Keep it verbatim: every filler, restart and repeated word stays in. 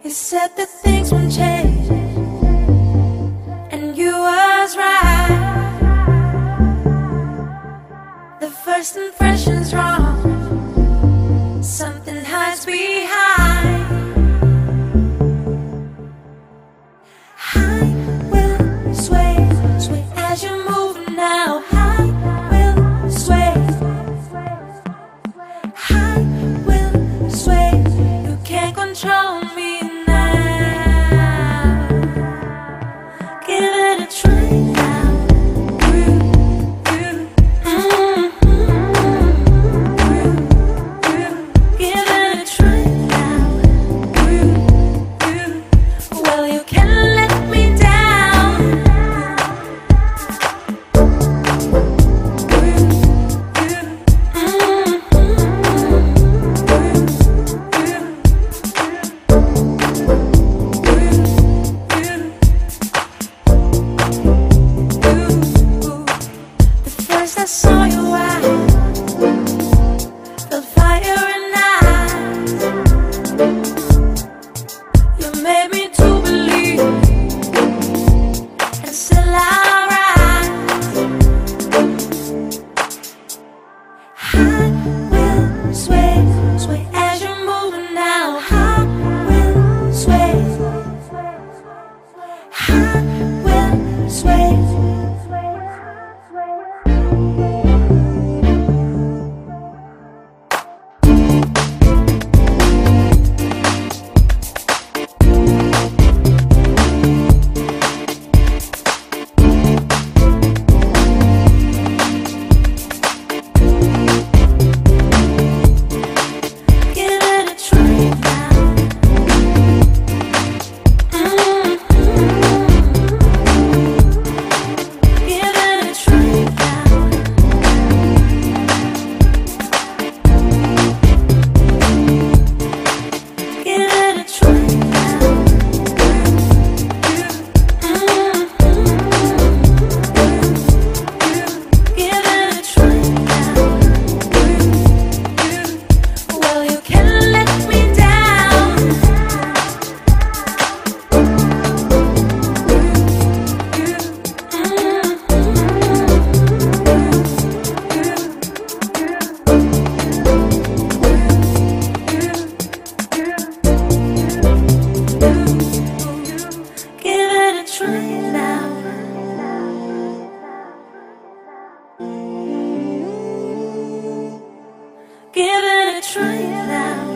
You said that things won't change, and you was right. The first impression's wrong, something hides behind. I will sway, sway as you move now. I will sway, I will sway. You can't control me now. Give it a try now. Give it a try now. Well, you can let me down. The first I saw you, I felt fire in eyes. You made me to believe, and still I rise. I will sway, sway as you're moving now. I will sway, I will sway. Give it a try now. Give it a try now. Give it a try now. Give it a try now. Well, you can let me down. Give it a try now. Give it a try now.